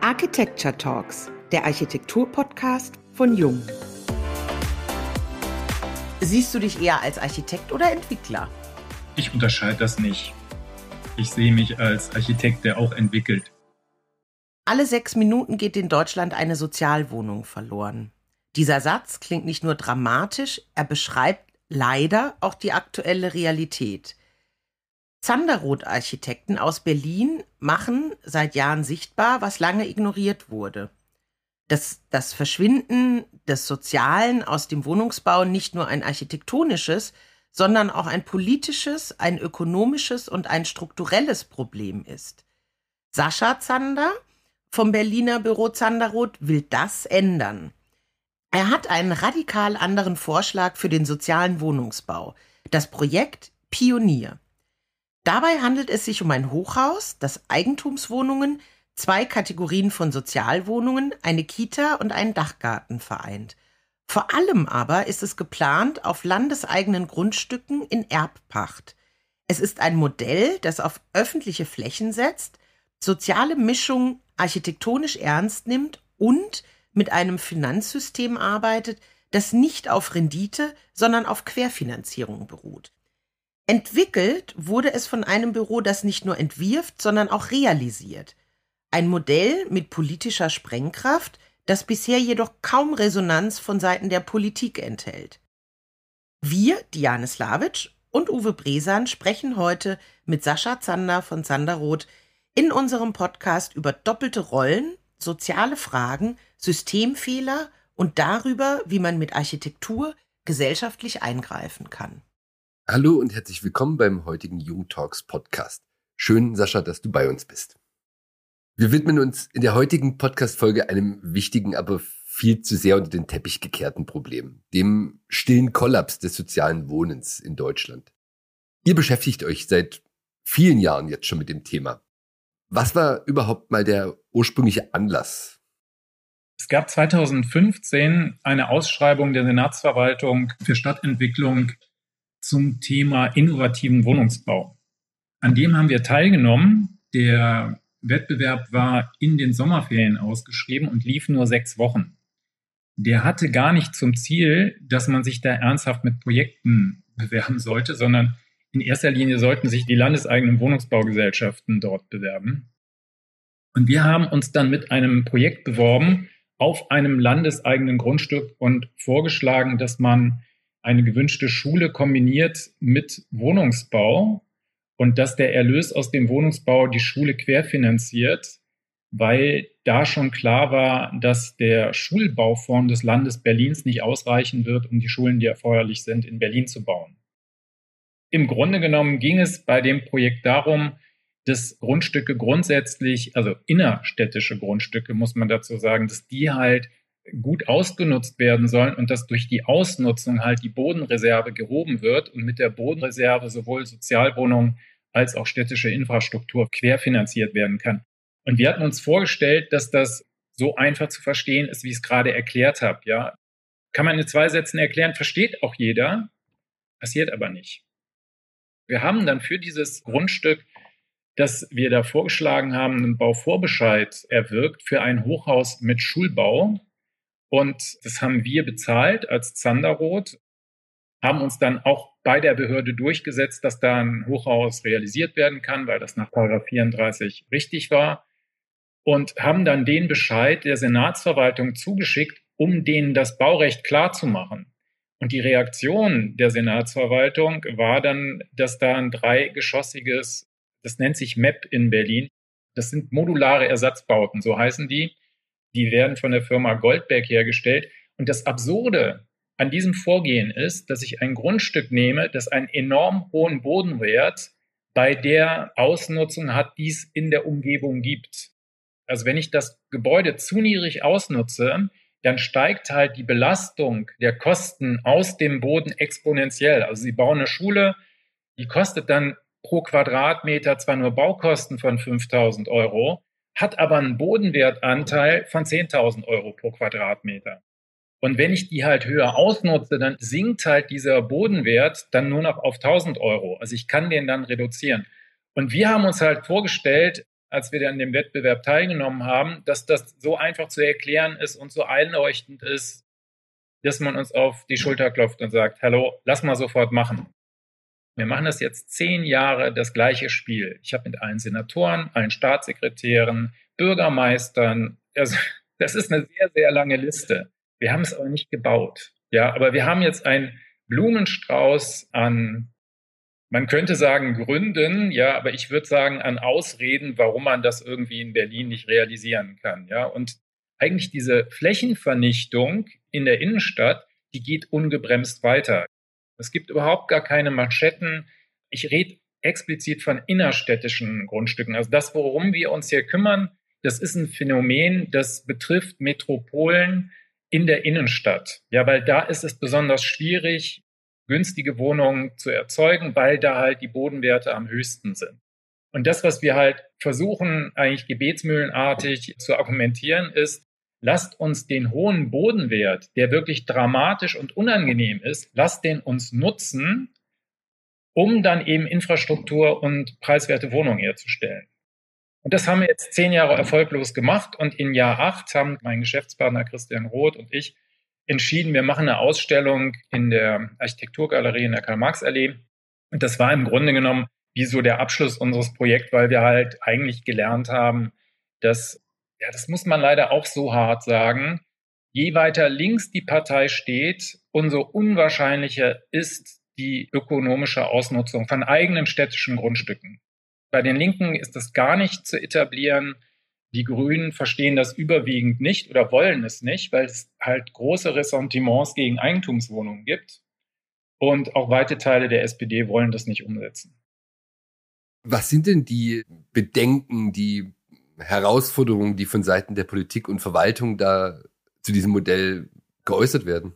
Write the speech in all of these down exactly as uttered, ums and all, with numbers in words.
Architecture Talks, der Architektur-Podcast von Jung. Siehst du dich eher als Architekt oder Entwickler? Ich unterscheide das nicht. Ich sehe mich als Architekt, der auch entwickelt. Alle sechs Minuten geht in Deutschland eine Sozialwohnung verloren. Dieser Satz klingt nicht nur dramatisch, er beschreibt leider auch die aktuelle Realität. Zanderroth-Architekten aus Berlin machen seit Jahren sichtbar, was lange ignoriert wurde. Dass das Verschwinden des Sozialen aus dem Wohnungsbau nicht nur ein architektonisches, sondern auch ein politisches, ein ökonomisches und ein strukturelles Problem ist. Sascha Zander vom Berliner Büro Zanderroth will das ändern. Er hat einen radikal anderen Vorschlag für den sozialen Wohnungsbau, das Projekt Pionier. Dabei handelt es sich um ein Hochhaus, das Eigentumswohnungen, zwei Kategorien von Sozialwohnungen, eine Kita und einen Dachgarten vereint. Vor allem aber ist es geplant auf landeseigenen Grundstücken in Erbpacht. Es ist ein Modell, das auf öffentliche Flächen setzt, soziale Mischung architektonisch ernst nimmt und mit einem Finanzsystem arbeitet, das nicht auf Rendite, sondern auf Querfinanzierung beruht. Entwickelt wurde es von einem Büro, das nicht nur entwirft, sondern auch realisiert. Ein Modell mit politischer Sprengkraft, das bisher jedoch kaum Resonanz von Seiten der Politik enthält. Wir, Diane Slavic und Uwe Bresan, sprechen heute mit Sascha Zander von Zanderroth in unserem Podcast über doppelte Rollen, soziale Fragen, Systemfehler und darüber, wie man mit Architektur gesellschaftlich eingreifen kann. Hallo und herzlich willkommen beim heutigen Jung Talks Podcast. Schön, Sascha, dass du bei uns bist. Wir widmen uns in der heutigen Podcast-Folge einem wichtigen, aber viel zu sehr unter den Teppich gekehrten Problem, dem stillen Kollaps des sozialen Wohnens in Deutschland. Ihr beschäftigt euch seit vielen Jahren jetzt schon mit dem Thema. Was war überhaupt mal der ursprüngliche Anlass? Es gab zweitausendfünfzehn eine Ausschreibung der Senatsverwaltung für Stadtentwicklung zum Thema innovativen Wohnungsbau. An dem haben wir teilgenommen. Der Wettbewerb war in den Sommerferien ausgeschrieben und lief nur sechs Wochen. Der hatte gar nicht zum Ziel, dass man sich da ernsthaft mit Projekten bewerben sollte, sondern in erster Linie sollten sich die landeseigenen Wohnungsbaugesellschaften dort bewerben. Und wir haben uns dann mit einem Projekt beworben auf einem landeseigenen Grundstück und vorgeschlagen, dass man eine gewünschte Schule kombiniert mit Wohnungsbau und dass der Erlös aus dem Wohnungsbau die Schule querfinanziert, weil da schon klar war, dass der Schulbaufonds des Landes Berlins nicht ausreichen wird, um die Schulen, die erforderlich sind, in Berlin zu bauen. Im Grunde genommen ging es bei dem Projekt darum, dass Grundstücke grundsätzlich, also innerstädtische Grundstücke, muss man dazu sagen, dass die halt gut ausgenutzt werden sollen und dass durch die Ausnutzung halt die Bodenreserve gehoben wird und mit der Bodenreserve sowohl Sozialwohnungen als auch städtische Infrastruktur querfinanziert werden kann. Und wir hatten uns vorgestellt, dass das so einfach zu verstehen ist, wie ich es gerade erklärt habe. Ja, kann man in zwei Sätzen erklären, versteht auch jeder, passiert aber nicht. Wir haben dann für dieses Grundstück, das wir da vorgeschlagen haben, einen Bauvorbescheid erwirkt für ein Hochhaus mit Schulbau. Und das haben wir bezahlt als Zanderroth, haben uns dann auch bei der Behörde durchgesetzt, dass da ein Hochhaus realisiert werden kann, weil das nach Paragraph vierunddreißig richtig war. Und haben dann den Bescheid der Senatsverwaltung zugeschickt, um denen das Baurecht klarzumachen. Und die Reaktion der Senatsverwaltung war dann, dass da ein dreigeschossiges, das nennt sich M E P in Berlin, das sind modulare Ersatzbauten, so heißen die. Die werden von der Firma Goldberg hergestellt. Und das Absurde an diesem Vorgehen ist, dass ich ein Grundstück nehme, das einen enorm hohen Bodenwert bei der Ausnutzung hat, die es in der Umgebung gibt. Also wenn ich das Gebäude zu niedrig ausnutze, dann steigt halt die Belastung der Kosten aus dem Boden exponentiell. Also Sie bauen eine Schule, die kostet dann pro Quadratmeter zwar nur Baukosten von fünftausend Euro, hat aber einen Bodenwertanteil von zehntausend Euro pro Quadratmeter. Und wenn ich die halt höher ausnutze, dann sinkt halt dieser Bodenwert dann nur noch auf tausend Euro. Also ich kann den dann reduzieren. Und wir haben uns halt vorgestellt, als wir dann an dem Wettbewerb teilgenommen haben, dass das so einfach zu erklären ist und so einleuchtend ist, dass man uns auf die Schulter klopft und sagt, hallo, lass mal sofort machen. Wir machen das jetzt zehn Jahre, das gleiche Spiel. Ich habe mit allen Senatoren, allen Staatssekretären, Bürgermeistern, also das ist eine sehr, sehr lange Liste. Wir haben es aber nicht gebaut. Ja, aber wir haben jetzt einen Blumenstrauß an, man könnte sagen Gründen, ja, aber ich würde sagen an Ausreden, warum man das irgendwie in Berlin nicht realisieren kann. Ja, und eigentlich diese Flächenvernichtung in der Innenstadt, die geht ungebremst weiter. Es gibt überhaupt gar keine Manschetten. Ich rede explizit von innerstädtischen Grundstücken. Also das, worum wir uns hier kümmern, das ist ein Phänomen, das betrifft Metropolen in der Innenstadt. Ja, weil da ist es besonders schwierig, günstige Wohnungen zu erzeugen, weil da halt die Bodenwerte am höchsten sind. Und das, was wir halt versuchen, eigentlich gebetsmühlenartig zu argumentieren, ist, lasst uns den hohen Bodenwert, der wirklich dramatisch und unangenehm ist, lasst den uns nutzen, um dann eben Infrastruktur und preiswerte Wohnungen herzustellen. Und das haben wir jetzt zehn Jahre erfolglos gemacht. Und in Jahr acht haben mein Geschäftspartner Christian Roth und ich entschieden, wir machen eine Ausstellung in der Architekturgalerie in der Karl-Marx-Allee. Und das war im Grunde genommen wie so der Abschluss unseres Projekts, weil wir halt eigentlich gelernt haben, dass, ja, das muss man leider auch so hart sagen, je weiter links die Partei steht, umso unwahrscheinlicher ist die ökonomische Ausnutzung von eigenen städtischen Grundstücken. Bei den Linken ist das gar nicht zu etablieren. Die Grünen verstehen das überwiegend nicht oder wollen es nicht, weil es halt große Ressentiments gegen Eigentumswohnungen gibt. Und auch weite Teile der S P D wollen das nicht umsetzen. Was sind denn die Bedenken, die Herausforderungen, die von Seiten der Politik und Verwaltung da zu diesem Modell geäußert werden?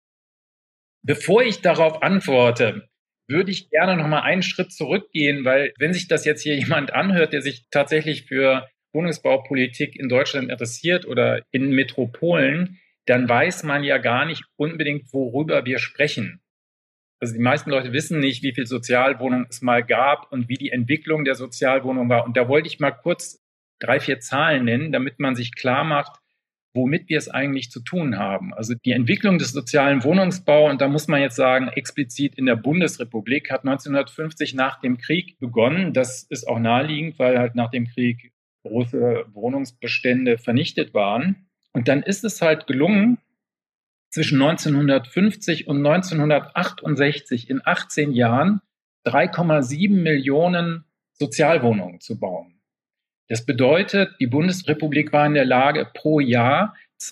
Bevor ich darauf antworte, würde ich gerne noch mal einen Schritt zurückgehen, weil wenn sich das jetzt hier jemand anhört, der sich tatsächlich für Wohnungsbaupolitik in Deutschland interessiert oder in Metropolen, dann weiß man ja gar nicht unbedingt, worüber wir sprechen. Also die meisten Leute wissen nicht, wie viel Sozialwohnungen es mal gab und wie die Entwicklung der Sozialwohnung war. Und da wollte ich mal kurz drei, vier Zahlen nennen, damit man sich klar macht, womit wir es eigentlich zu tun haben. Also die Entwicklung des sozialen Wohnungsbaus, und da muss man jetzt sagen, explizit in der Bundesrepublik, hat neunzehnhundertfünfzig nach dem Krieg begonnen. Das ist auch naheliegend, weil halt nach dem Krieg große Wohnungsbestände vernichtet waren. Und dann ist es halt gelungen, zwischen neunzehnhundertfünfzig und neunzehnhundertachtundsechzig in achtzehn Jahren drei Komma sieben Millionen Sozialwohnungen zu bauen. Das bedeutet, die Bundesrepublik war in der Lage, pro Jahr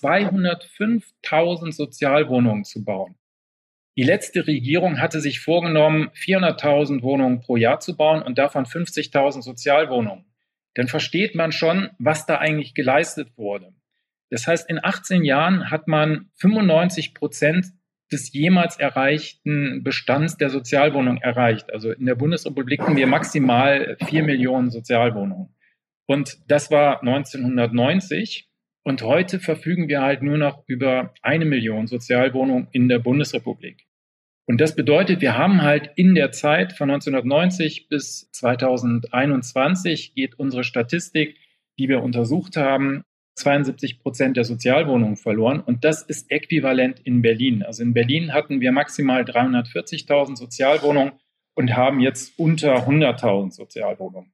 zweihundertfünftausend Sozialwohnungen zu bauen. Die letzte Regierung hatte sich vorgenommen, vierhunderttausend Wohnungen pro Jahr zu bauen und davon fünfzigtausend Sozialwohnungen. Dann versteht man schon, was da eigentlich geleistet wurde. Das heißt, in achtzehn Jahren hat man fünfundneunzig Prozent des jemals erreichten Bestands der Sozialwohnungen erreicht. Also in der Bundesrepublik haben wir maximal vier Millionen Sozialwohnungen. Und das war neunzehnhundertneunzig. Und heute verfügen wir halt nur noch über eine Million Sozialwohnungen in der Bundesrepublik. Und das bedeutet, wir haben halt in der Zeit von neunzehnhundertneunzig bis zweitausendeinundzwanzig geht unsere Statistik, die wir untersucht haben, zweiundsiebzig Prozent der Sozialwohnungen verloren. Und das ist äquivalent in Berlin. Also in Berlin hatten wir maximal dreihundertvierzigtausend Sozialwohnungen und haben jetzt unter hunderttausend Sozialwohnungen.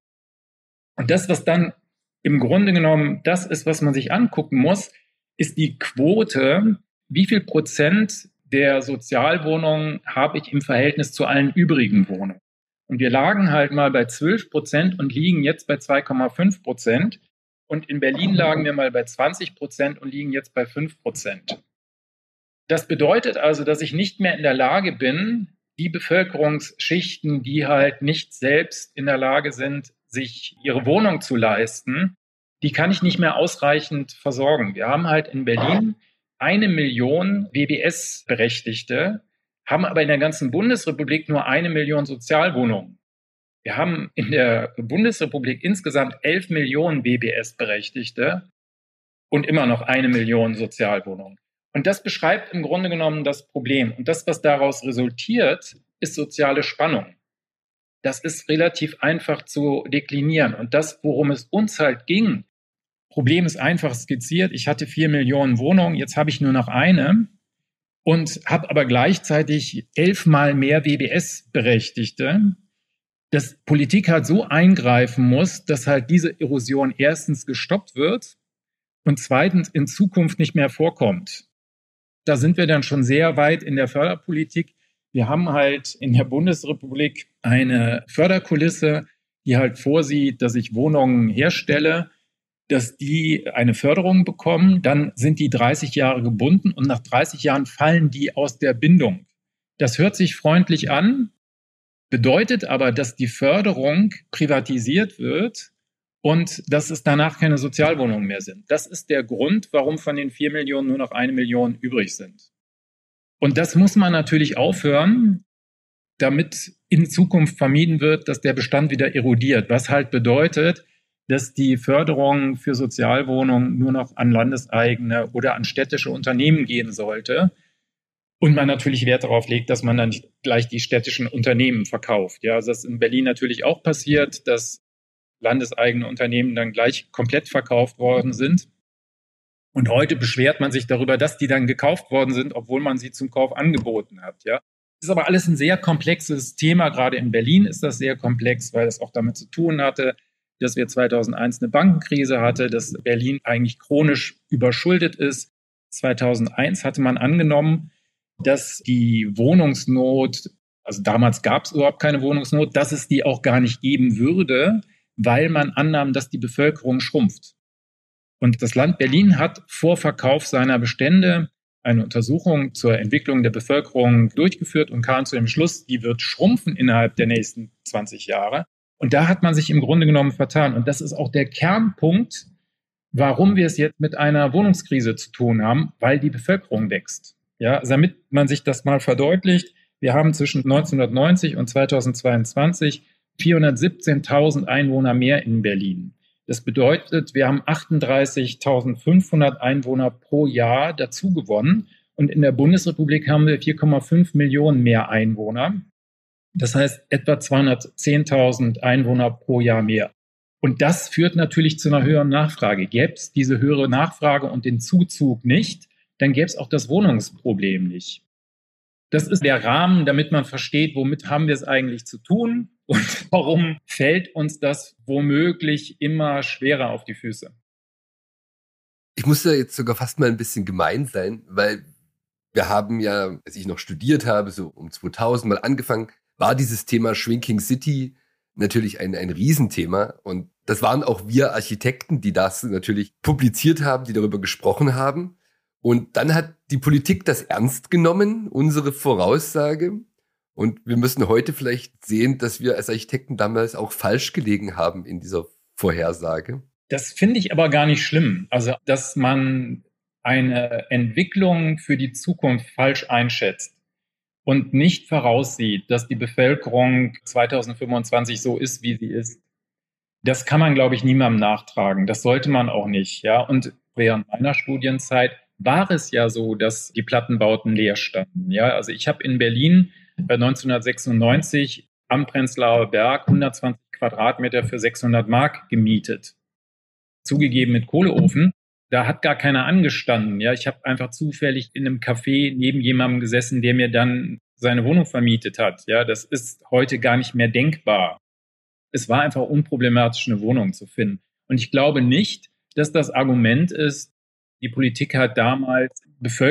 Und das, was dann im Grunde genommen das ist, was man sich angucken muss, ist die Quote, wie viel Prozent der Sozialwohnungen habe ich im Verhältnis zu allen übrigen Wohnungen. Und wir lagen halt mal bei zwölf Prozent und liegen jetzt bei zwei Komma fünf Prozent. Und in Berlin lagen wir mal bei zwanzig Prozent und liegen jetzt bei fünf Prozent. Das bedeutet also, dass ich nicht mehr in der Lage bin, die Bevölkerungsschichten, die halt nicht selbst in der Lage sind, sich ihre Wohnung zu leisten, die kann ich nicht mehr ausreichend versorgen. Wir haben halt in Berlin eine Million W B S-Berechtigte, haben aber in der ganzen Bundesrepublik nur eine Million Sozialwohnungen. Wir haben in der Bundesrepublik insgesamt elf Millionen W B S-Berechtigte und immer noch eine Million Sozialwohnungen. Und das beschreibt im Grunde genommen das Problem. Und das, was daraus resultiert, ist soziale Spannung. das ist relativ einfach zu deklinieren. Und das, worum es uns halt ging, Problem ist einfach skizziert. Ich hatte vier Millionen Wohnungen, jetzt habe ich nur noch eine und habe aber gleichzeitig elfmal mehr W B S-Berechtigte, dass Politik halt so eingreifen muss, dass halt diese Erosion erstens gestoppt wird und zweitens in Zukunft nicht mehr vorkommt. Da sind wir dann schon sehr weit in der Förderpolitik. Wir haben halt in der Bundesrepublik eine Förderkulisse, die halt vorsieht, dass ich Wohnungen herstelle, dass die eine Förderung bekommen, dann sind die dreißig Jahre gebunden und nach dreißig Jahren fallen die aus der Bindung. Das hört sich freundlich an, bedeutet aber, dass die Förderung privatisiert wird und dass es danach keine Sozialwohnungen mehr sind. Das ist der Grund, warum von den vier Millionen nur noch eine Million übrig sind. Und das muss man natürlich aufhören, damit in Zukunft vermieden wird, dass der Bestand wieder erodiert, was halt bedeutet, dass die Förderung für Sozialwohnungen nur noch an landeseigene oder an städtische Unternehmen gehen sollte. Und man natürlich Wert darauf legt, dass man dann nicht gleich die städtischen Unternehmen verkauft. Ja, also das ist in Berlin natürlich auch passiert, dass landeseigene Unternehmen dann gleich komplett verkauft worden sind. Und heute beschwert man sich darüber, dass die dann gekauft worden sind, obwohl man sie zum Kauf angeboten hat. Ja, das ist aber alles ein sehr komplexes Thema. Gerade in Berlin ist das sehr komplex, weil es auch damit zu tun hatte, dass wir zweitausendeins eine Bankenkrise hatte, dass Berlin eigentlich chronisch überschuldet ist. zweitausendeins hatte man angenommen, dass die Wohnungsnot, also damals gab es überhaupt keine Wohnungsnot, dass es die auch gar nicht geben würde, weil man annahm, dass die Bevölkerung schrumpft. Und das Land Berlin hat vor Verkauf seiner Bestände eine Untersuchung zur Entwicklung der Bevölkerung durchgeführt und kam zu dem Schluss, die wird schrumpfen innerhalb der nächsten zwanzig Jahre. Und da hat man sich im Grunde genommen vertan. Und das ist auch der Kernpunkt, warum wir es jetzt mit einer Wohnungskrise zu tun haben, weil die Bevölkerung wächst. Ja, also damit man sich das mal verdeutlicht, wir haben zwischen neunzehnhundertneunzig und zweitausendzweiundzwanzig vierhundertsiebzehntausend Einwohner mehr in Berlin. Das bedeutet, wir haben achtunddreißigtausendfünfhundert Einwohner pro Jahr dazu gewonnen. Und in der Bundesrepublik haben wir vier Komma fünf Millionen mehr Einwohner. Das heißt, etwa zweihundertzehntausend Einwohner pro Jahr mehr. Und das führt natürlich zu einer höheren Nachfrage. Gäbe es diese höhere Nachfrage und den Zuzug nicht, dann gäbe es auch das Wohnungsproblem nicht. Das ist der Rahmen, damit man versteht, womit haben wir es eigentlich zu tun und warum fällt uns das womöglich immer schwerer auf die Füße. Ich muss da jetzt sogar fast mal ein bisschen gemein sein, weil wir haben ja, als ich noch studiert habe, so um zweitausend mal angefangen, war dieses Thema Shrinking City natürlich ein, ein Riesenthema. Und das waren auch wir Architekten, die das natürlich publiziert haben, die darüber gesprochen haben. Und dann hat die Politik das ernst genommen, unsere Voraussage. Und wir müssen heute vielleicht sehen, dass wir als Architekten damals auch falsch gelegen haben in dieser Vorhersage. Das finde ich aber gar nicht schlimm. Also, dass man eine Entwicklung für die Zukunft falsch einschätzt und nicht voraussieht, dass die Bevölkerung zweitausendfünfundzwanzig so ist, wie sie ist. Das kann man, glaube ich, niemandem nachtragen. Das sollte man auch nicht. Ja, und während meiner Studienzeit war es ja so, dass die Plattenbauten leer standen. Ja, also ich habe in Berlin neunzehnhundertsechsundneunzig am Prenzlauer Berg hundertzwanzig Quadratmeter für sechshundert Mark gemietet. Zugegeben mit Kohleofen. Da hat gar keiner angestanden. Ja, ich habe einfach zufällig in einem Café neben jemandem gesessen, der mir dann seine Wohnung vermietet hat. Ja, das ist heute gar nicht mehr denkbar. Es war einfach unproblematisch, eine Wohnung zu finden. Und ich glaube nicht, dass das Argument ist, die Politik hat damals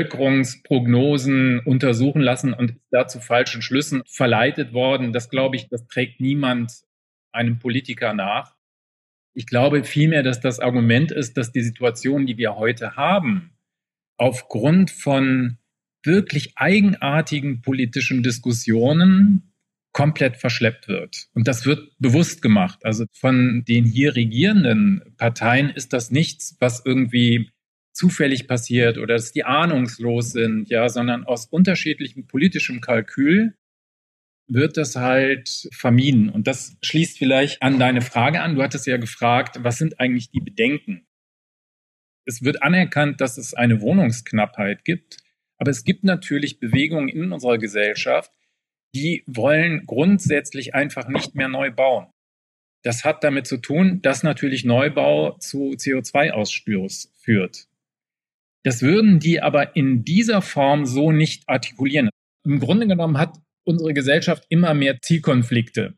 Bevölkerungsprognosen untersuchen lassen und ist da zu falschen Schlüssen verleitet worden. Das glaube ich, das trägt niemand einem Politiker nach. Ich glaube vielmehr, dass das Argument ist, dass die Situation, die wir heute haben, aufgrund von wirklich eigenartigen politischen Diskussionen komplett verschleppt wird. Und das wird bewusst gemacht. Also von den hier regierenden Parteien ist das nichts, was irgendwie zufällig passiert oder dass die ahnungslos sind, ja, sondern aus unterschiedlichem politischem Kalkül wird das halt vermieden. Und das schließt vielleicht an deine Frage an. Du hattest ja gefragt, was sind eigentlich die Bedenken? Es wird anerkannt, dass es eine Wohnungsknappheit gibt, aber es gibt natürlich Bewegungen in unserer Gesellschaft, die wollen grundsätzlich einfach nicht mehr neu bauen. Das hat damit zu tun, dass natürlich Neubau zu C O zwei Ausstoß führt. Das würden die aber in dieser Form so nicht artikulieren. Im Grunde genommen hat unsere Gesellschaft immer mehr Zielkonflikte.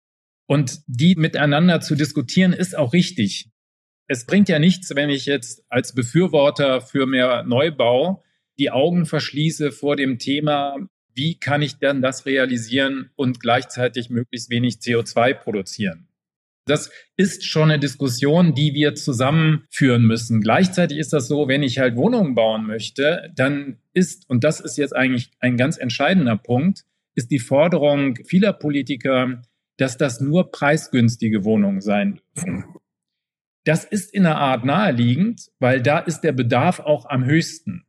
Und die miteinander zu diskutieren, ist auch richtig. Es bringt ja nichts, wenn ich jetzt als Befürworter für mehr Neubau die Augen verschließe vor dem Thema, wie kann ich denn das realisieren und gleichzeitig möglichst wenig C O zwei produzieren. Das ist schon eine Diskussion, die wir zusammenführen müssen. Gleichzeitig ist das so, wenn ich halt Wohnungen bauen möchte, dann ist, und das ist jetzt eigentlich ein ganz entscheidender Punkt, ist die Forderung vieler Politiker, dass das nur preisgünstige Wohnungen sein dürfen. Das ist in einer Art naheliegend, weil da ist der Bedarf auch am höchsten.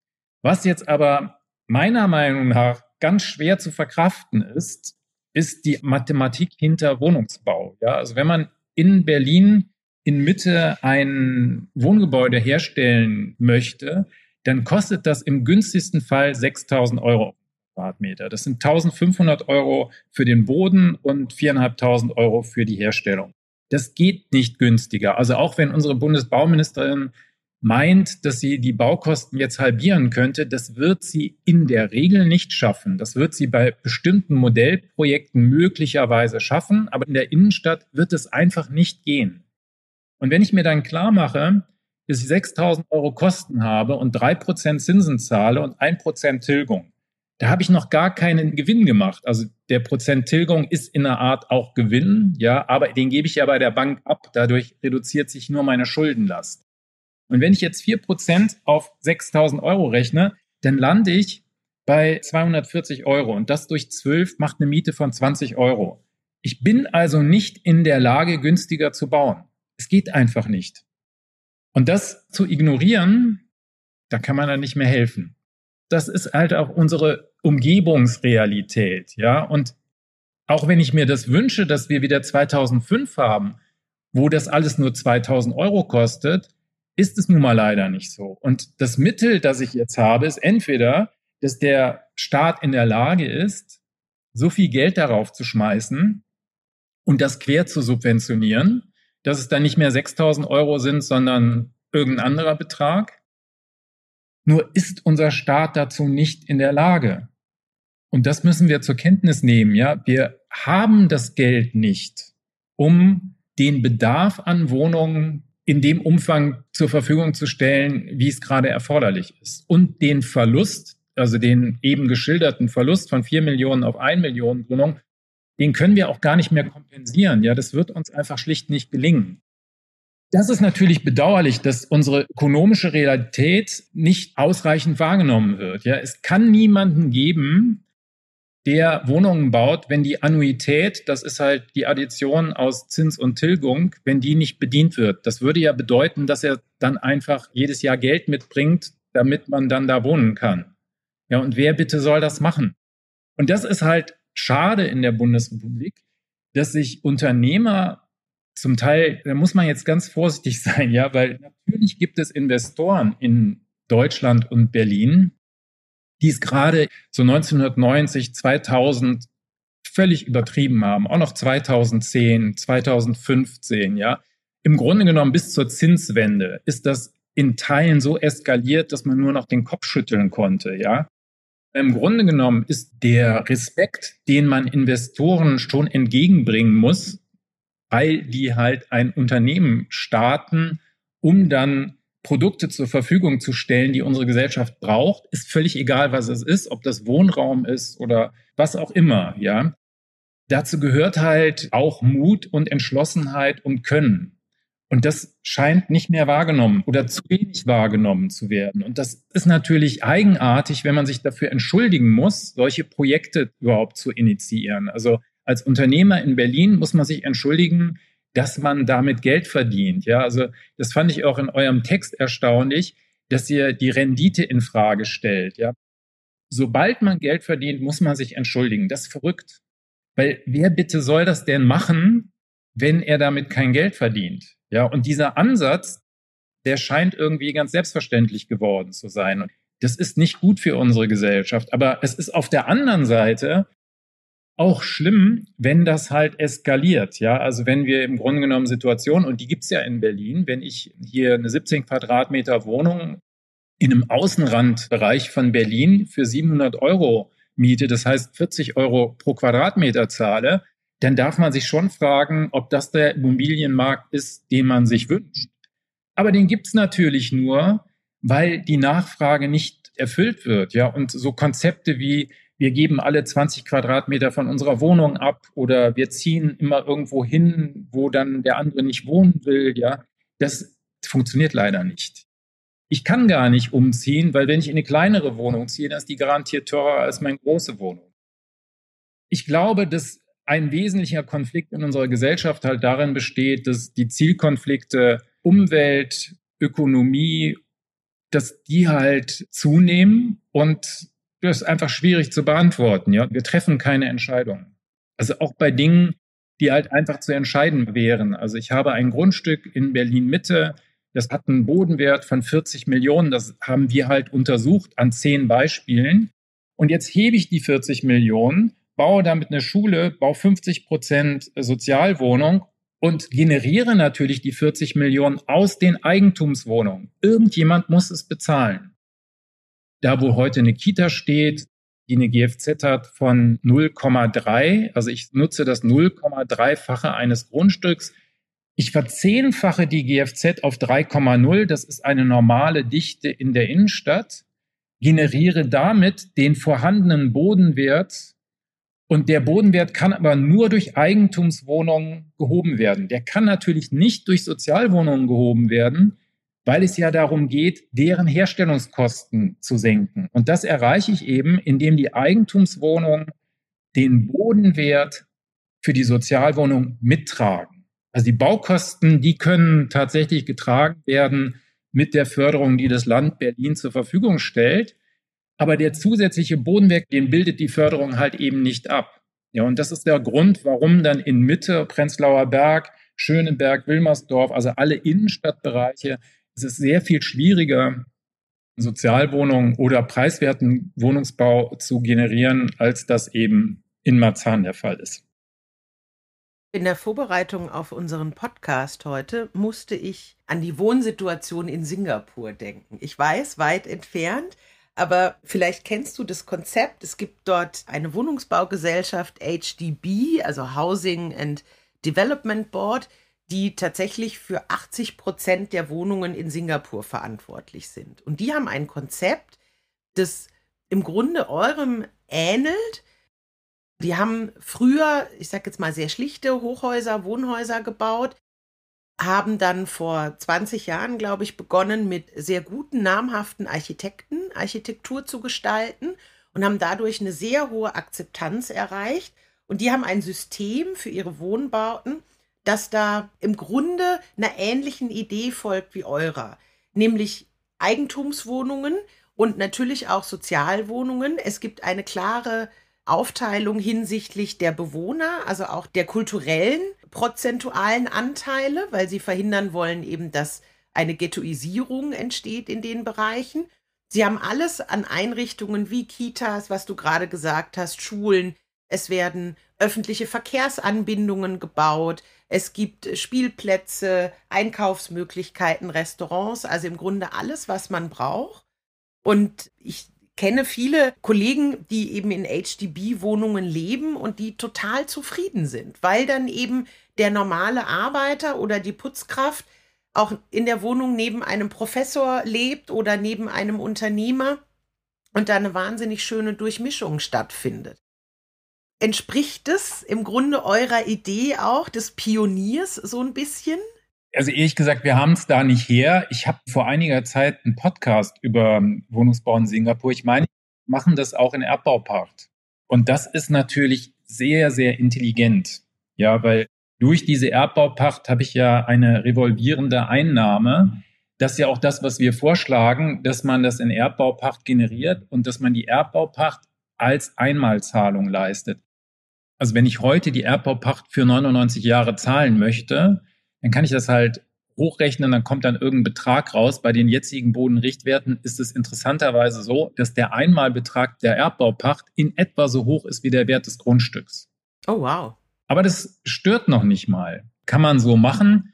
Was jetzt aber meiner Meinung nach ganz schwer zu verkraften ist, ist die Mathematik hinter Wohnungsbau. Ja, also wenn man in Berlin in Mitte ein Wohngebäude herstellen möchte, dann kostet das im günstigsten Fall sechstausend Euro pro Quadratmeter. Das sind eintausendfünfhundert Euro für den Boden und viertausendfünfhundert Euro für die Herstellung. Das geht nicht günstiger. Also auch wenn unsere Bundesbauministerin meint, dass sie die Baukosten jetzt halbieren könnte, das wird sie in der Regel nicht schaffen. Das wird sie bei bestimmten Modellprojekten möglicherweise schaffen, aber in der Innenstadt wird es einfach nicht gehen. Und wenn ich mir dann klar mache, dass ich sechstausend Euro Kosten habe und drei Prozent Zinsen zahle und ein Prozent Tilgung, da habe ich noch gar keinen Gewinn gemacht. Also der Prozent Tilgung ist in einer Art auch Gewinn, ja, aber den gebe ich ja bei der Bank ab. Dadurch reduziert sich nur meine Schuldenlast. Und wenn ich jetzt vier Prozent auf sechstausend Euro rechne, dann lande ich bei zweihundertvierzig Euro. Und das durch zwölf macht eine Miete von zwanzig Euro. Ich bin also nicht in der Lage, günstiger zu bauen. Es geht einfach nicht. Und das zu ignorieren, da kann man dann nicht mehr helfen. Das ist halt auch unsere Umgebungsrealität, ja. Und auch wenn ich mir das wünsche, dass wir wieder zweitausendfünf haben, wo das alles nur zweitausend Euro kostet, ist es nun mal leider nicht so. Und das Mittel, das ich jetzt habe, ist entweder, dass der Staat in der Lage ist, so viel Geld darauf zu schmeißen und das quer zu subventionieren, dass es dann nicht mehr sechstausend Euro sind, sondern irgendein anderer Betrag. Nur ist unser Staat dazu nicht in der Lage. Und das müssen wir zur Kenntnis nehmen. Ja, wir haben das Geld nicht, um den Bedarf an Wohnungen in dem Umfang zur Verfügung zu stellen, wie es gerade erforderlich ist. Und den Verlust, also den eben geschilderten Verlust von vier Millionen auf eine Million Wohnungen, den können wir auch gar nicht mehr kompensieren. Ja, das wird uns einfach schlicht nicht gelingen. Das ist natürlich bedauerlich, dass unsere ökonomische Realität nicht ausreichend wahrgenommen wird. Ja, es kann niemanden geben, der Wohnungen baut, wenn die Annuität, das ist halt die Addition aus Zins und Tilgung, wenn die nicht bedient wird. Das würde ja bedeuten, dass er dann einfach jedes Jahr Geld mitbringt, damit man dann da wohnen kann. Ja, und wer bitte soll das machen? Und das ist halt schade in der Bundesrepublik, dass sich Unternehmer zum Teil, da muss man jetzt ganz vorsichtig sein, ja, weil natürlich gibt es Investoren in Deutschland und Berlin, die es gerade so neunzehnhundertneunzig, zweitausend völlig übertrieben haben, auch noch zweitausendzehn, zweitausendfünfzehn, ja. Im Grunde genommen bis zur Zinswende ist das in Teilen so eskaliert, dass man nur noch den Kopf schütteln konnte, ja. Im Grunde genommen ist der Respekt, den man Investoren schon entgegenbringen muss, weil die halt ein Unternehmen starten, um dann Produkte zur Verfügung zu stellen, die unsere Gesellschaft braucht, ist völlig egal, was es ist, ob das Wohnraum ist oder was auch immer, ja. Dazu gehört halt auch Mut und Entschlossenheit und Können. Und das scheint nicht mehr wahrgenommen oder zu wenig wahrgenommen zu werden. Und das ist natürlich eigenartig, wenn man sich dafür entschuldigen muss, solche Projekte überhaupt zu initiieren. Also als Unternehmer in Berlin muss man sich entschuldigen, dass man damit Geld verdient. Ja, also das fand ich auch in eurem Text erstaunlich, dass ihr die Rendite in Frage stellt. Ja, sobald man Geld verdient, muss man sich entschuldigen. Das ist verrückt. Weil wer bitte soll das denn machen, wenn er damit kein Geld verdient? Ja, und dieser Ansatz, der scheint irgendwie ganz selbstverständlich geworden zu sein. Und das ist nicht gut für unsere Gesellschaft. Aber es ist auf der anderen Seite auch schlimm, wenn das halt eskaliert. Ja, also wenn wir im Grunde genommen Situationen, und die gibt's ja in Berlin, wenn ich hier eine siebzehn Quadratmeter Wohnung in einem Außenrandbereich von Berlin für siebenhundert Euro miete, das heißt vierzig Euro pro Quadratmeter zahle, dann darf man sich schon fragen, ob das der Immobilienmarkt ist, den man sich wünscht. Aber den gibt's natürlich nur, weil die Nachfrage nicht erfüllt wird. Ja, und so Konzepte wie wir geben alle zwanzig Quadratmeter von unserer Wohnung ab oder wir ziehen immer irgendwo hin, wo dann der andere nicht wohnen will, ja, das funktioniert leider nicht. Ich kann gar nicht umziehen, weil wenn ich in eine kleinere Wohnung ziehe, dann ist die garantiert teurer als meine große Wohnung. Ich glaube, dass ein wesentlicher Konflikt in unserer Gesellschaft halt darin besteht, dass die Zielkonflikte Umwelt, Ökonomie, dass die halt zunehmen und das ist einfach schwierig zu beantworten. Ja, wir treffen keine Entscheidungen. Also auch bei Dingen, die halt einfach zu entscheiden wären. Also ich habe ein Grundstück in Berlin-Mitte, das hat einen Bodenwert von vierzig Millionen. Das haben wir halt untersucht an zehn Beispielen. Und jetzt hebe ich die vierzig Millionen, baue damit eine Schule, baue fünfzig Prozent Sozialwohnung und generiere natürlich die vierzig Millionen aus den Eigentumswohnungen. Irgendjemand muss es bezahlen. Da, wo heute eine Kita steht, die eine G F Z hat von null Komma drei, also ich nutze das null Komma drei-fache eines Grundstücks. Ich verzehnfache die G F Z auf drei Komma null, das ist eine normale Dichte in der Innenstadt, generiere damit den vorhandenen Bodenwert und der Bodenwert kann aber nur durch Eigentumswohnungen gehoben werden. Der kann natürlich nicht durch Sozialwohnungen gehoben werden, weil es ja darum geht, deren Herstellungskosten zu senken. Und das erreiche ich eben, indem die Eigentumswohnungen den Bodenwert für die Sozialwohnung mittragen. Also die Baukosten, die können tatsächlich getragen werden mit der Förderung, die das Land Berlin zur Verfügung stellt. Aber der zusätzliche Bodenwert, den bildet die Förderung halt eben nicht ab. Ja, und das ist der Grund, warum dann in Mitte, Prenzlauer Berg, Schöneberg, Wilmersdorf, also alle Innenstadtbereiche, es ist sehr viel schwieriger, Sozialwohnungen oder preiswerten Wohnungsbau zu generieren, als das eben in Marzahn der Fall ist. In der Vorbereitung auf unseren Podcast heute musste ich an die Wohnsituation in Singapur denken. Ich weiß, weit entfernt, aber vielleicht kennst du das Konzept. Es gibt dort eine Wohnungsbaugesellschaft H D B, also Housing and Development Board, die tatsächlich für achtzig Prozent der Wohnungen in Singapur verantwortlich sind. Und die haben ein Konzept, das im Grunde eurem ähnelt. Die haben früher, ich sage jetzt mal, sehr schlichte Hochhäuser, Wohnhäuser gebaut, haben dann vor zwanzig Jahren, glaube ich, begonnen, mit sehr guten, namhaften Architekten Architektur zu gestalten und haben dadurch eine sehr hohe Akzeptanz erreicht. Und die haben ein System für ihre Wohnbauten, das da im Grunde einer ähnlichen Idee folgt wie eurer, nämlich Eigentumswohnungen und natürlich auch Sozialwohnungen. Es gibt eine klare Aufteilung hinsichtlich der Bewohner, also auch der kulturellen, prozentualen Anteile, weil sie verhindern wollen eben, dass eine Ghettoisierung entsteht in den Bereichen. Sie haben alles an Einrichtungen wie Kitas, was du gerade gesagt hast, Schulen. Es werden öffentliche Verkehrsanbindungen gebaut. Es gibt Spielplätze, Einkaufsmöglichkeiten, Restaurants, also im Grunde alles, was man braucht. Und ich kenne viele Kollegen, die eben in H D B-Wohnungen leben und die total zufrieden sind, weil dann eben der normale Arbeiter oder die Putzkraft auch in der Wohnung neben einem Professor lebt oder neben einem Unternehmer und da eine wahnsinnig schöne Durchmischung stattfindet. Entspricht das im Grunde eurer Idee auch des Pioniers so ein bisschen? Also ehrlich gesagt, wir haben es da nicht her. Ich habe vor einiger Zeit einen Podcast über Wohnungsbau in Singapur. Ich meine, wir machen das auch in Erbbaupacht. Und das ist natürlich sehr, sehr intelligent. Ja, weil durch diese Erbbaupacht habe ich ja eine revolvierende Einnahme. Das ist ja auch das, was wir vorschlagen, dass man das in Erbbaupacht generiert und dass man die Erbbaupacht als Einmalzahlung leistet. Also wenn ich heute die Erbbaupacht für neunundneunzig Jahre zahlen möchte, dann kann ich das halt hochrechnen, dann kommt dann irgendein Betrag raus. Bei den jetzigen Bodenrichtwerten ist es interessanterweise so, dass der Einmalbetrag der Erbbaupacht in etwa so hoch ist wie der Wert des Grundstücks. Oh, wow. Aber das stört noch nicht mal. Kann man so machen.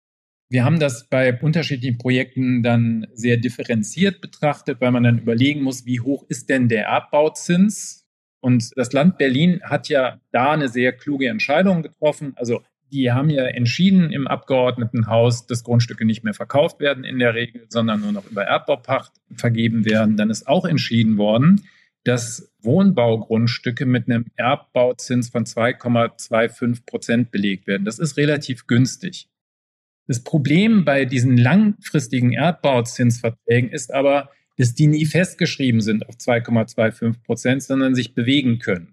Wir haben das bei unterschiedlichen Projekten dann sehr differenziert betrachtet, weil man dann überlegen muss, wie hoch ist denn der Erbbauzins? Und das Land Berlin hat ja da eine sehr kluge Entscheidung getroffen. Also die haben ja entschieden im Abgeordnetenhaus, dass Grundstücke nicht mehr verkauft werden in der Regel, sondern nur noch über Erbbaupacht vergeben werden. Dann ist auch entschieden worden, dass Wohnbaugrundstücke mit einem Erbbauzins von zwei Komma fünfundzwanzig Prozent belegt werden. Das ist relativ günstig. Das Problem bei diesen langfristigen Erbbauzinsverträgen ist aber, dass die nie festgeschrieben sind auf zwei Komma fünfundzwanzig Prozent, sondern sich bewegen können.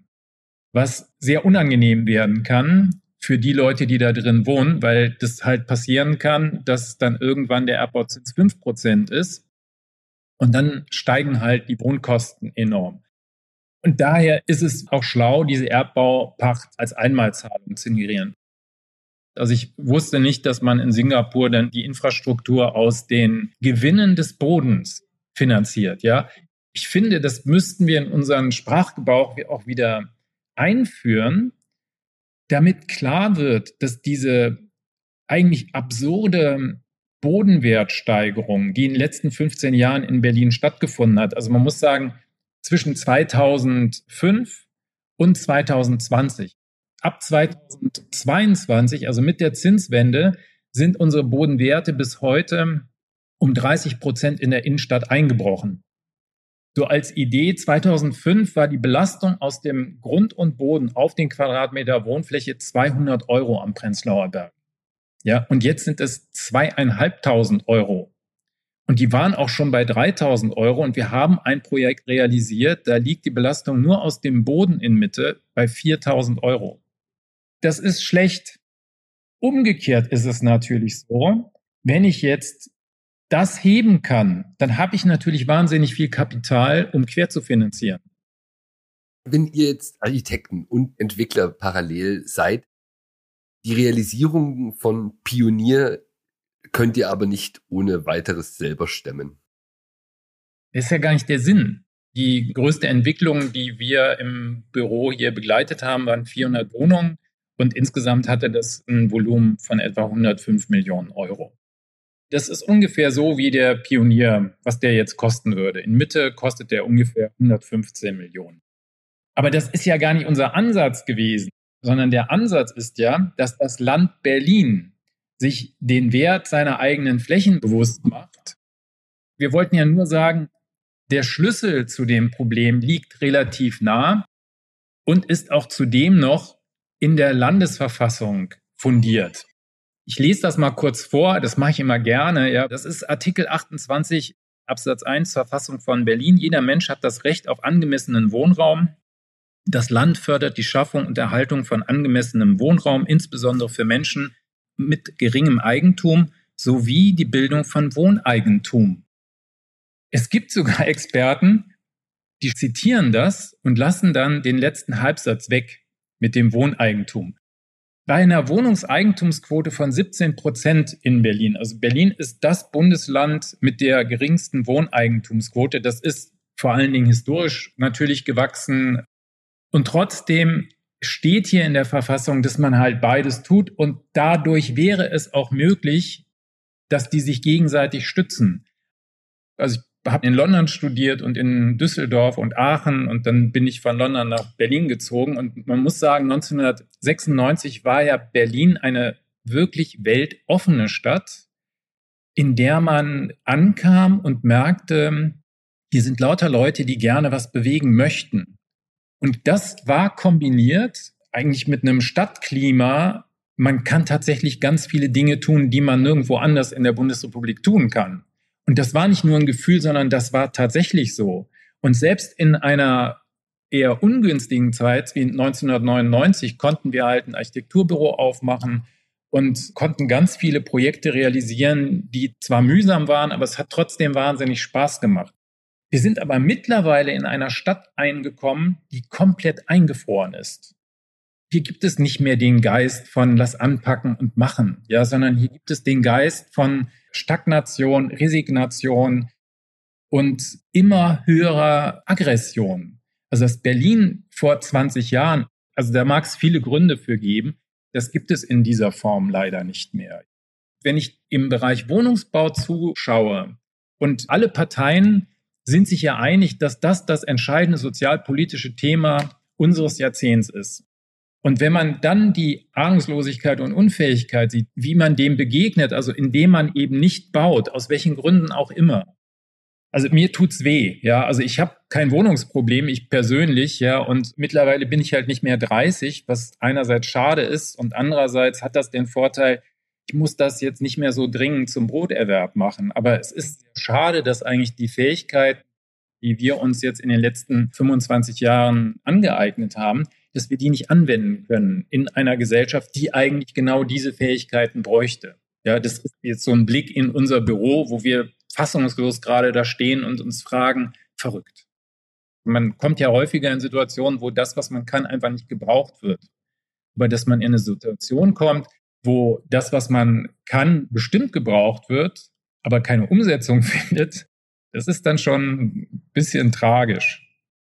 Was sehr unangenehm werden kann für die Leute, die da drin wohnen, weil das halt passieren kann, dass dann irgendwann der Erbbauzins fünf Prozent ist und dann steigen halt die Wohnkosten enorm. Und daher ist es auch schlau, diese Erbbaupacht als Einmalzahlung zu generieren. Also ich wusste nicht, dass man in Singapur dann die Infrastruktur aus den Gewinnen des Bodens finanziert. Ja, ich finde, das müssten wir in unseren Sprachgebrauch auch wieder einführen, damit klar wird, dass diese eigentlich absurde Bodenwertsteigerung, die in den letzten fünfzehn Jahren in Berlin stattgefunden hat, also man muss sagen, zwischen zweitausendfünf und zweitausendzwanzig. Ab zweitausendzweiundzwanzig, also mit der Zinswende, sind unsere Bodenwerte bis heute um dreißig Prozent in der Innenstadt eingebrochen. So als Idee, zweitausendfünf war die Belastung aus dem Grund und Boden auf den Quadratmeter Wohnfläche zweihundert Euro am Prenzlauer Berg. Ja, und jetzt sind es zweieinhalbtausend Euro. Und die waren auch schon bei dreitausend Euro und wir haben ein Projekt realisiert, da liegt die Belastung nur aus dem Boden in Mitte bei viertausend Euro. Das ist schlecht. Umgekehrt ist es natürlich so, wenn ich jetzt das heben kann, dann habe ich natürlich wahnsinnig viel Kapital, um quer zu finanzieren. Wenn ihr jetzt Architekten und Entwickler parallel seid, die Realisierung von Pionier könnt ihr aber nicht ohne weiteres selber stemmen. Das ist ja gar nicht der Sinn. Die größte Entwicklung, die wir im Büro hier begleitet haben, waren vierhundert Wohnungen und insgesamt hatte das ein Volumen von etwa hundertfünf Millionen Euro. Das ist ungefähr so wie der Pionier, was der jetzt kosten würde. In Mitte kostet der ungefähr hundertfünfzehn Millionen. Aber das ist ja gar nicht unser Ansatz gewesen, sondern der Ansatz ist ja, dass das Land Berlin sich den Wert seiner eigenen Flächen bewusst macht. Wir wollten ja nur sagen, der Schlüssel zu dem Problem liegt relativ nah und ist auch zudem noch in der Landesverfassung fundiert. Ich lese das mal kurz vor, das mache ich immer gerne. Ja. Das ist Artikel achtundzwanzig Absatz eins Verfassung von Berlin. Jeder Mensch hat das Recht auf angemessenen Wohnraum. Das Land fördert die Schaffung und Erhaltung von angemessenem Wohnraum, insbesondere für Menschen mit geringem Eigentum, sowie die Bildung von Wohneigentum. Es gibt sogar Experten, die zitieren das und lassen dann den letzten Halbsatz weg mit dem Wohneigentum. Bei einer Wohnungseigentumsquote von siebzehn Prozent in Berlin, also Berlin ist das Bundesland mit der geringsten Wohneigentumsquote, das ist vor allen Dingen historisch natürlich gewachsen und trotzdem steht hier in der Verfassung, dass man halt beides tut und dadurch wäre es auch möglich, dass die sich gegenseitig stützen. Also ich habe in London studiert und in Düsseldorf und Aachen und dann bin ich von London nach Berlin gezogen und man muss sagen, neunzehnhundertsechsundneunzig war ja Berlin eine wirklich weltoffene Stadt, in der man ankam und merkte, hier sind lauter Leute, die gerne was bewegen möchten. Und das war kombiniert eigentlich mit einem Stadtklima. Man kann tatsächlich ganz viele Dinge tun, die man nirgendwo anders in der Bundesrepublik tun kann. Und das war nicht nur ein Gefühl, sondern das war tatsächlich so. Und selbst in einer eher ungünstigen Zeit wie neunzehnhundertneunundneunzig konnten wir halt ein Architekturbüro aufmachen und konnten ganz viele Projekte realisieren, die zwar mühsam waren, aber es hat trotzdem wahnsinnig Spaß gemacht. Wir sind aber mittlerweile in einer Stadt eingekommen, die komplett eingefroren ist. hier gibt es nicht mehr den Geist von lass anpacken und machen, ja, sondern hier gibt es den Geist von Stagnation, Resignation und immer höherer Aggression. Also das Berlin vor zwanzig Jahren, also da mag es viele Gründe für geben, das gibt es in dieser Form leider nicht mehr. Wenn ich im Bereich Wohnungsbau zuschaue und alle Parteien sind sich ja einig, dass das das entscheidende sozialpolitische Thema unseres Jahrzehnts ist. Und wenn man dann die Ahnungslosigkeit und Unfähigkeit sieht, wie man dem begegnet, also indem man eben nicht baut, aus welchen Gründen auch immer. Also mir tut's weh, ja. Also ich habe kein Wohnungsproblem, ich persönlich, ja. Und mittlerweile bin ich halt nicht mehr dreißig, was einerseits schade ist und andererseits hat das den Vorteil, ich muss das jetzt nicht mehr so dringend zum Broterwerb machen. Aber es ist schade, dass eigentlich die Fähigkeit, die wir uns jetzt in den letzten fünfundzwanzig Jahren angeeignet haben, dass wir die nicht anwenden können in einer Gesellschaft, die eigentlich genau diese Fähigkeiten bräuchte. Ja, das ist jetzt so ein Blick in unser Büro, wo wir fassungslos gerade da stehen und uns fragen, verrückt. Man kommt ja häufiger in Situationen, wo das, was man kann, einfach nicht gebraucht wird. Aber dass man in eine Situation kommt, wo das, was man kann, bestimmt gebraucht wird, aber keine Umsetzung findet, das ist dann schon ein bisschen tragisch.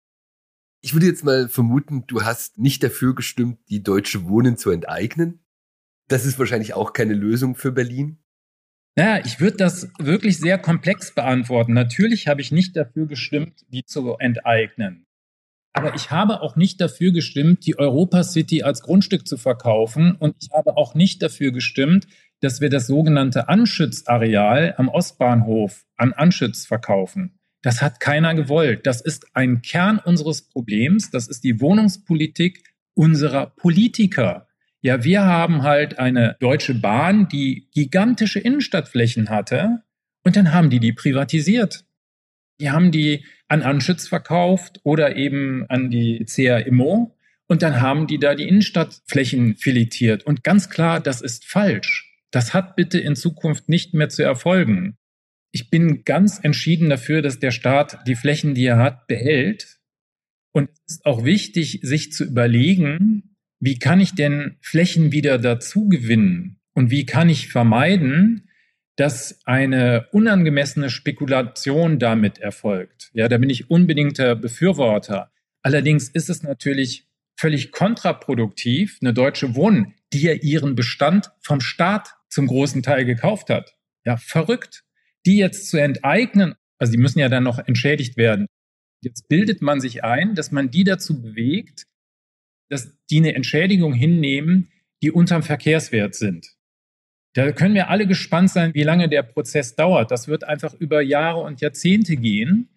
Ich würde jetzt mal vermuten, du hast nicht dafür gestimmt, die Deutsche Wohnen zu enteignen. Das ist wahrscheinlich auch keine Lösung für Berlin. Naja, ich würde das wirklich sehr komplex beantworten. Natürlich habe ich nicht dafür gestimmt, die zu enteignen. Aber ich habe auch nicht dafür gestimmt, die Europa City als Grundstück zu verkaufen. Und ich habe auch nicht dafür gestimmt, dass wir das sogenannte Anschütz-Areal am Ostbahnhof an Anschütz verkaufen. Das hat keiner gewollt. Das ist ein Kern unseres Problems. Das ist die Wohnungspolitik unserer Politiker. Ja, wir haben halt eine Deutsche Bahn, die gigantische Innenstadtflächen hatte. Und dann haben die die privatisiert. Die haben die an Anschütz verkauft oder eben an die C R Immo. Und dann haben die da die Innenstadtflächen filetiert. Und ganz klar, das ist falsch. Das hat bitte in Zukunft nicht mehr zu erfolgen. Ich bin ganz entschieden dafür, dass der Staat die Flächen, die er hat, behält. Und es ist auch wichtig, sich zu überlegen, wie kann ich denn Flächen wieder dazu gewinnen? Und wie kann ich vermeiden, dass eine unangemessene Spekulation damit erfolgt? Ja, da bin ich unbedingter Befürworter. Allerdings ist es natürlich völlig kontraproduktiv, eine Deutsche Wohnen, die ja ihren Bestand vom Staat zum großen Teil gekauft hat. Ja, verrückt. Die jetzt zu enteignen, also die müssen ja dann noch entschädigt werden. Jetzt bildet man sich ein, dass man die dazu bewegt, dass die eine Entschädigung hinnehmen, die unterm Verkehrswert sind. Da können wir alle gespannt sein, wie lange der Prozess dauert. Das wird einfach über Jahre und Jahrzehnte gehen.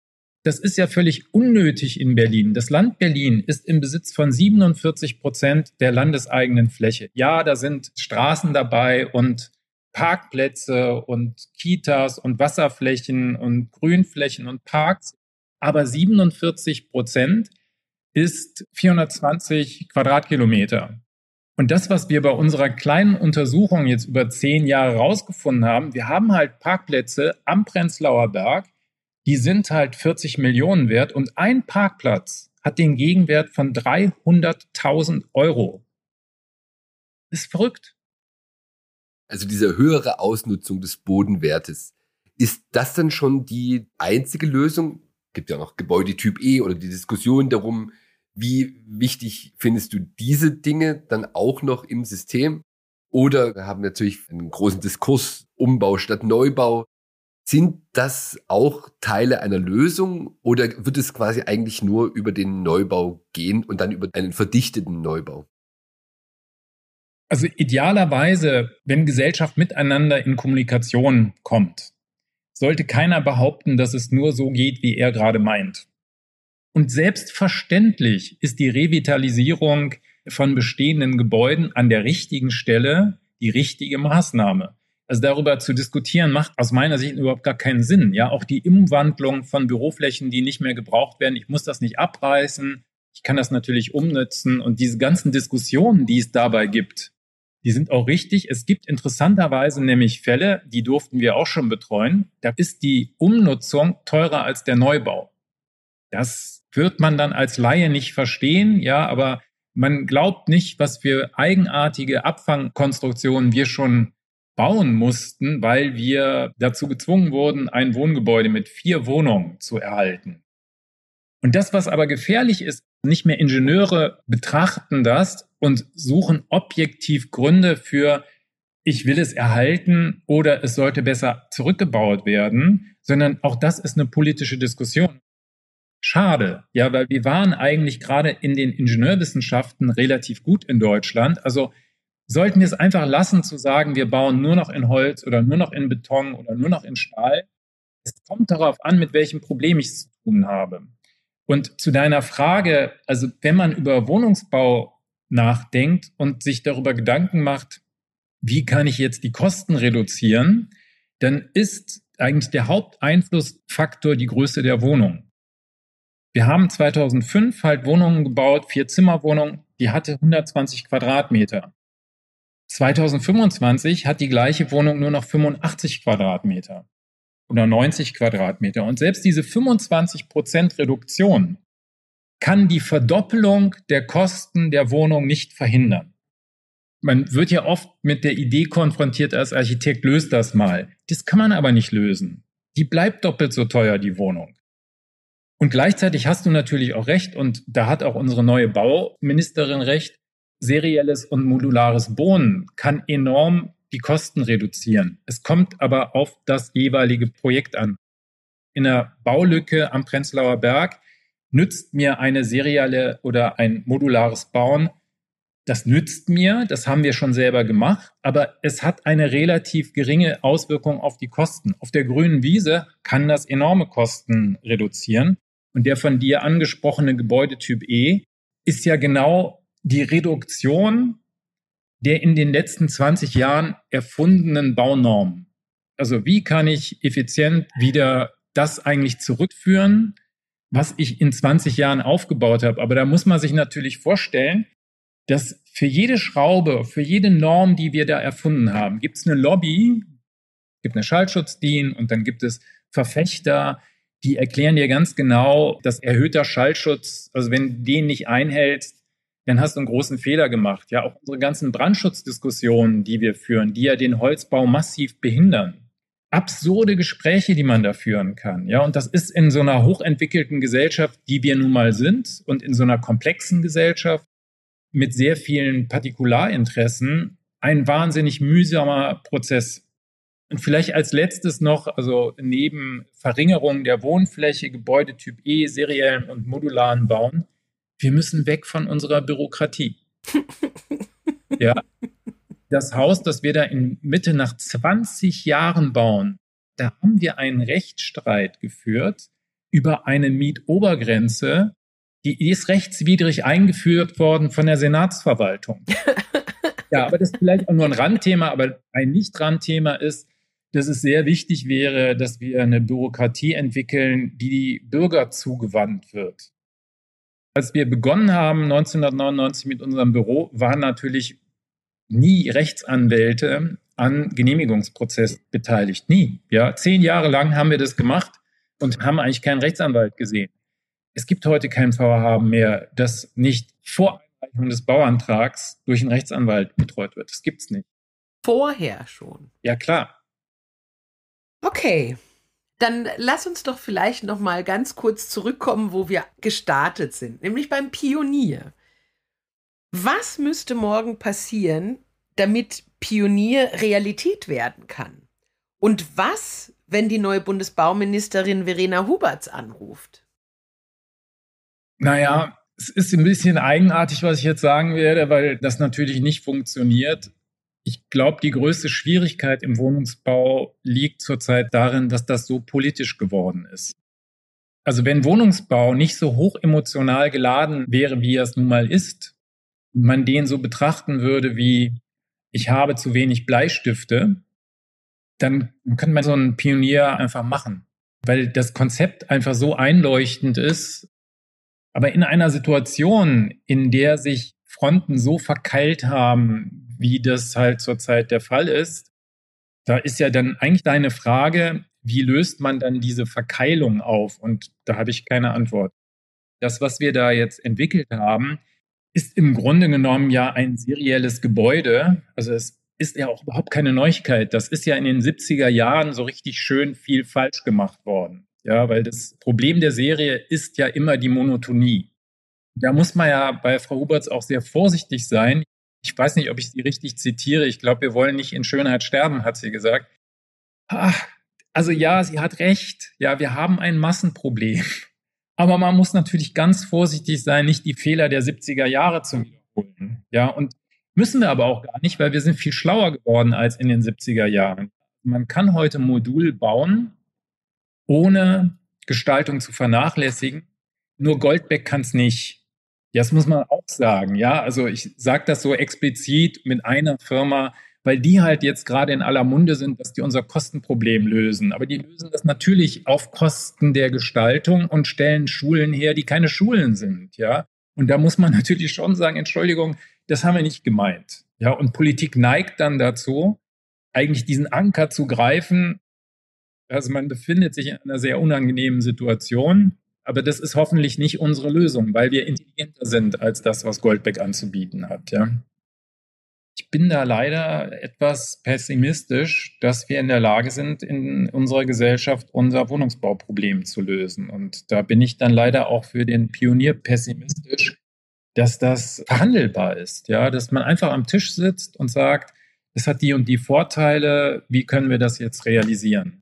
Das ist ja völlig unnötig in Berlin. Das Land Berlin ist im Besitz von siebenundvierzig Prozent der landeseigenen Fläche. Ja, da sind Straßen dabei und Parkplätze und Kitas und Wasserflächen und Grünflächen und Parks. Aber siebenundvierzig Prozent ist vierhundertzwanzig Quadratkilometer. Und das, was wir bei unserer kleinen Untersuchung jetzt über zehn Jahre rausgefunden haben, wir haben halt Parkplätze am Prenzlauer Berg, die sind halt vierzig Millionen wert und ein Parkplatz hat den Gegenwert von dreihunderttausend Euro. Das ist verrückt. Also diese höhere Ausnutzung des Bodenwertes, ist das dann schon die einzige Lösung? Gibt ja noch Gebäudetyp E oder die Diskussion darum, wie wichtig findest du diese Dinge dann auch noch im System? Oder wir haben natürlich einen großen Diskurs, Umbau statt Neubau. Sind das auch Teile einer Lösung oder wird es quasi eigentlich nur über den Neubau gehen und dann über einen verdichteten Neubau? Also idealerweise, wenn Gesellschaft miteinander in Kommunikation kommt, sollte keiner behaupten, dass es nur so geht, wie er gerade meint. Und selbstverständlich ist die Revitalisierung von bestehenden Gebäuden an der richtigen Stelle die richtige Maßnahme. Also darüber zu diskutieren, macht aus meiner Sicht überhaupt gar keinen Sinn. Ja, auch die Umwandlung von Büroflächen, die nicht mehr gebraucht werden. Ich muss das nicht abreißen. Ich kann das natürlich umnutzen. Und diese ganzen Diskussionen, die es dabei gibt, die sind auch richtig. Es gibt interessanterweise nämlich Fälle, die durften wir auch schon betreuen. Da ist die Umnutzung teurer als der Neubau. Das wird man dann als Laie nicht verstehen, ja, aber Man glaubt nicht, was für eigenartige Abfangkonstruktionen wir schon bauen mussten, weil wir dazu gezwungen wurden, ein Wohngebäude mit vier Wohnungen zu erhalten. Und das, was aber gefährlich ist, nicht mehr Ingenieure betrachten das und suchen objektiv Gründe für, ich will es erhalten oder es sollte besser zurückgebaut werden, sondern auch das ist eine politische Diskussion. Schade, ja, weil wir waren eigentlich gerade in den Ingenieurwissenschaften relativ gut in Deutschland. Also sollten wir es einfach lassen zu sagen, wir bauen nur noch in Holz oder nur noch in Beton oder nur noch in Stahl. Es kommt darauf an, mit welchem Problem ich es zu tun habe. Und zu deiner Frage, also wenn man über Wohnungsbau nachdenkt und sich darüber Gedanken macht, wie kann ich jetzt die Kosten reduzieren, dann ist eigentlich der Haupteinflussfaktor die Größe der Wohnung. Wir haben zweitausendfünf halt Wohnungen gebaut, Vier-Zimmer-Wohnung, die hatte hundertzwanzig Quadratmeter. zweitausendfünfundzwanzig hat die gleiche Wohnung nur noch fünfundachtzig Quadratmeter oder neunzig Quadratmeter. Und selbst diese fünfundzwanzig Prozent Reduktion kann die Verdoppelung der Kosten der Wohnung nicht verhindern. Man wird ja oft mit der Idee konfrontiert als Architekt, löst das mal. Das kann man aber nicht lösen. Die bleibt doppelt so teuer, die Wohnung. Und gleichzeitig hast du natürlich auch recht, und da hat auch unsere neue Bauministerin recht, serielles und modulares Bauen kann enorm die Kosten reduzieren. Es kommt aber auf das jeweilige Projekt an. In der Baulücke am Prenzlauer Berg nützt mir eine serielle oder ein modulares Bauen, das nützt mir, das haben wir schon selber gemacht, aber es hat eine relativ geringe Auswirkung auf die Kosten. Auf der grünen Wiese kann das enorme Kosten reduzieren. Und der von dir angesprochene Gebäudetyp E ist ja genau die Reduktion der in den letzten zwanzig Jahren erfundenen Baunormen. Also wie kann ich effizient wieder das eigentlich zurückführen, was ich in zwanzig Jahren aufgebaut habe? Aber da muss man sich natürlich vorstellen, dass für jede Schraube, für jede Norm, die wir da erfunden haben, gibt es eine Lobby, gibt eine Schallschutz-D I N und dann gibt es Verfechter, die erklären dir ganz genau, dass erhöhter Schallschutz, also wenn du den nicht einhältst, dann hast du einen großen Fehler gemacht. Ja, auch unsere ganzen Brandschutzdiskussionen, die wir führen, die ja den Holzbau massiv behindern. Absurde Gespräche, die man da führen kann. Ja, und das ist in so einer hochentwickelten Gesellschaft, die wir nun mal sind, und in so einer komplexen Gesellschaft mit sehr vielen Partikularinteressen ein wahnsinnig mühsamer Prozess. Und vielleicht als letztes noch, also neben Verringerung der Wohnfläche, Gebäudetyp E, seriellen und modularen Bauen, wir müssen weg von unserer Bürokratie. Ja, das Haus, das wir da in Mitte nach zwanzig Jahren bauen, da haben wir einen Rechtsstreit geführt über eine Mietobergrenze, die ist rechtswidrig eingeführt worden von der Senatsverwaltung. Ja, aber das ist vielleicht auch nur ein Randthema, aber ein Nicht-Randthema ist, dass es sehr wichtig wäre, dass wir eine Bürokratie entwickeln, die die Bürger zugewandt wird. Als wir begonnen haben, neunzehnhundertneunundneunzig mit unserem Büro, waren natürlich nie Rechtsanwälte an Genehmigungsprozess beteiligt. Nie. Ja, zehn Jahre lang haben wir das gemacht und haben eigentlich keinen Rechtsanwalt gesehen. Es gibt heute kein Vorhaben mehr, das nicht vor Einreichung des Bauantrags durch einen Rechtsanwalt betreut wird. Das gibt's nicht. Vorher schon. Ja, klar. Okay, dann lass uns doch vielleicht noch mal ganz kurz zurückkommen, wo wir gestartet sind, nämlich beim Pionier. Was müsste morgen passieren, damit Pionier Realität werden kann? Und was, wenn die neue Bundesbauministerin Verena Huberts anruft? Naja, es ist ein bisschen eigenartig, was ich jetzt sagen werde, weil das natürlich nicht funktioniert. Ich glaube, die größte Schwierigkeit im Wohnungsbau liegt zurzeit darin, dass das so politisch geworden ist. Also wenn Wohnungsbau nicht so hoch emotional geladen wäre, wie er es nun mal ist, und man den so betrachten würde wie, ich habe zu wenig Bleistifte, dann könnte man so einen Pionier einfach machen, weil das Konzept einfach so einleuchtend ist. Aber in einer Situation, in der sich Fronten so verkeilt haben, wie das halt zurzeit der Fall ist, da ist ja dann eigentlich deine Frage, wie löst man dann diese Verkeilung auf? Und da habe ich keine Antwort. Das, was wir da jetzt entwickelt haben, ist im Grunde genommen ja ein serielles Gebäude. Also es ist ja auch überhaupt keine Neuigkeit. Das ist ja in den siebziger Jahren so richtig schön viel falsch gemacht worden. Ja, weil das Problem der Serie ist ja immer die Monotonie. Da muss man ja bei Frau Huberts auch sehr vorsichtig sein. Ich weiß nicht, ob ich sie richtig zitiere. Ich glaube, wir wollen nicht in Schönheit sterben, hat sie gesagt. Ach, also ja, sie hat recht. Ja, wir haben ein Massenproblem. Aber man muss natürlich ganz vorsichtig sein, nicht die Fehler der siebziger Jahre zu wiederholen. Ja, und müssen wir aber auch gar nicht, weil wir sind viel schlauer geworden als in den siebziger Jahren. Man kann heute Modul bauen, ohne Gestaltung zu vernachlässigen. Nur Goldbeck kann es nicht. Das muss man auch sagen. Ja, also ich sage das so explizit mit einer Firma, weil die halt jetzt gerade in aller Munde sind, dass die unser Kostenproblem lösen. Aber die lösen das natürlich auf Kosten der Gestaltung und stellen Schulen her, die keine Schulen sind. Ja, und da muss man natürlich schon sagen, Entschuldigung, das haben wir nicht gemeint. Ja, und Politik neigt dann dazu, eigentlich diesen Anker zu greifen. Also man befindet sich in einer sehr unangenehmen Situation. Aber das ist hoffentlich nicht unsere Lösung, weil wir intelligenter sind als das, was Goldbeck anzubieten hat. Ja. Ich bin da leider etwas pessimistisch, dass wir in der Lage sind, in unserer Gesellschaft unser Wohnungsbauproblem zu lösen. Und da bin ich dann leider auch für den Pionier pessimistisch, dass das verhandelbar ist. Ja, dass man einfach am Tisch sitzt und sagt, es hat die und die Vorteile, wie können wir das jetzt realisieren?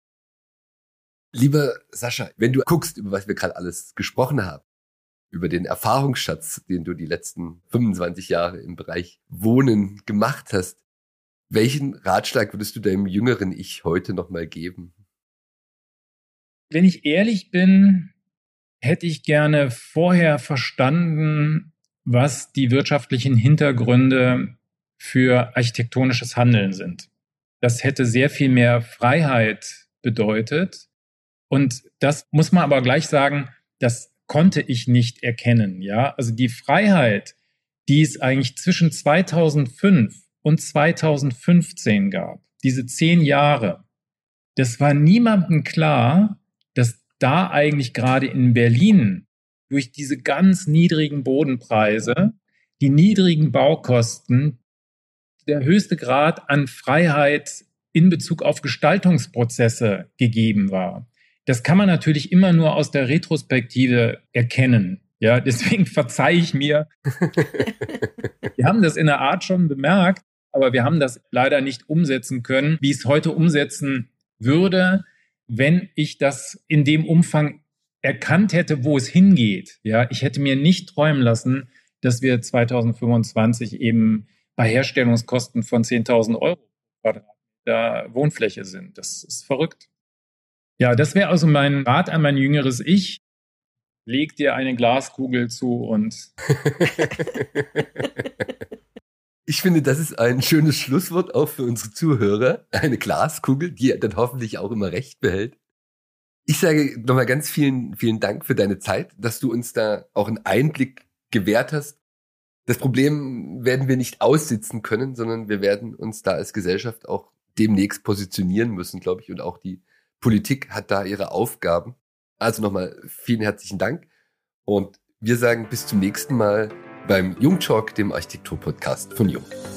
Lieber Sascha, wenn du guckst, über was wir gerade alles gesprochen haben, über den Erfahrungsschatz, den du die letzten fünfundzwanzig Jahre im Bereich Wohnen gemacht hast, welchen Ratschlag würdest du deinem jüngeren Ich heute nochmal geben? Wenn ich ehrlich bin, hätte ich gerne vorher verstanden, was die wirtschaftlichen Hintergründe für architektonisches Handeln sind. Das hätte sehr viel mehr Freiheit bedeutet. Und das muss man aber gleich sagen, das konnte ich nicht erkennen. Ja, also die Freiheit, die es eigentlich zwischen zweitausendfünf und zweitausendfünfzehn gab, diese zehn Jahre, das war niemandem klar, dass da eigentlich gerade in Berlin durch diese ganz niedrigen Bodenpreise, die niedrigen Baukosten, der höchste Grad an Freiheit in Bezug auf Gestaltungsprozesse gegeben war. Das kann man natürlich immer nur aus der Retrospektive erkennen. Ja, deswegen verzeihe ich mir. Wir haben das in der Art schon bemerkt, aber wir haben das leider nicht umsetzen können, wie ich es heute umsetzen würde, wenn ich das in dem Umfang erkannt hätte, wo es hingeht. Ja, ich hätte mir nicht träumen lassen, dass wir zweitausendfünfundzwanzig eben bei Herstellungskosten von zehntausend Euro pro Quadratmeter Wohnfläche sind. Das ist verrückt. Ja, das wäre also mein Rat an mein jüngeres Ich. Leg dir eine Glaskugel zu und... Ich finde, das ist ein schönes Schlusswort auch für unsere Zuhörer. Eine Glaskugel, die dann hoffentlich auch immer recht behält. Ich sage nochmal ganz vielen, vielen Dank für deine Zeit, dass du uns da auch einen Einblick gewährt hast. Das Problem werden wir nicht aussitzen können, sondern wir werden uns da als Gesellschaft auch demnächst positionieren müssen, glaube ich, und auch die Politik hat da ihre Aufgaben. Also nochmal vielen herzlichen Dank und wir sagen bis zum nächsten Mal beim Jung Talk, dem Architektur-Podcast von Jung.